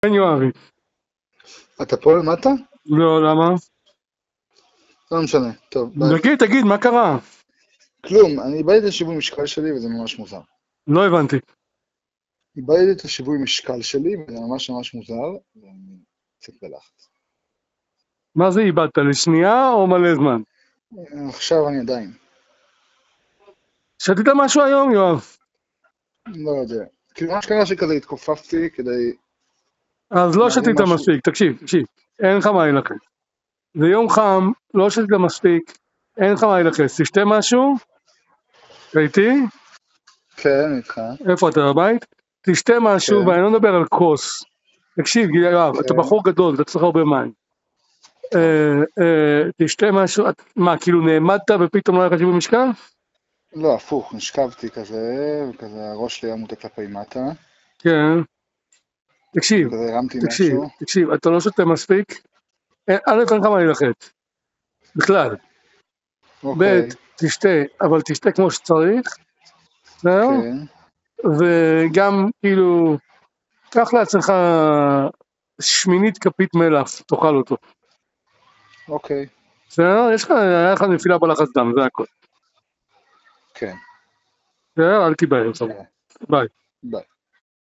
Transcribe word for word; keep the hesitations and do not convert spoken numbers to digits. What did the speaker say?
כן יואבי. אתה פה למטה? לא, למה? לא משנה, טוב, ביי. תגיד, תגיד, מה קרה? כלום, אני איבדתי את השיווי משקל שלי וזה ממש מוזר. לא הבנתי. איבדתי את השיווי משקל שלי וזה ממש ממש מוזר, ואני קצת בלחץ. מה זה איבדת? לשנייה או מלא זמן? עכשיו אני עדיין, שתית משהו היום, יואב? לא יודע. כאילו מה שקרה שכזה התכופפתי כדי... אז לא להרים שתית משהו. מספיק, תקשיב, תקשיב. אין לך מה להילחץ. זה יום חם, לא שתית מספיק, אין לך מה להילחץ. תשתה משהו? ראיתי? כן, איתך. איפה אתה בבית? תשתה משהו, כן, ואני לא מדבר על כוס. תקשיב, יואב, אתה כן. בחור גדול, אתה צריך הרבה מים. טוב. אה, אה, תשתה משהו, את- מה, כאילו נעמדת ופתאום לא היה לך שיווי משקל? לא, הפוך, נשכבתי כזה, וכזה הראש שלי היה מוטה כלפי מטה, כן. תקשיב, וכזה הרמתי תקשיב, משהו. תקשיב, אתה לא שותה מספיק, אה, א', אין לך מה להילחץ, בכלל, ב', אוקיי, תשתה, אבל תשתה כמו שצריך, זהו, כן, וגם כאילו, קח לעצמך שמינית כפית מלח, תאכל אותו, אוקיי, בסדר? יש לך, היה לך נפילה בלחץ דם, זה הכל, כן, בסדר? אל תיבהל, כן, ביי. ביי.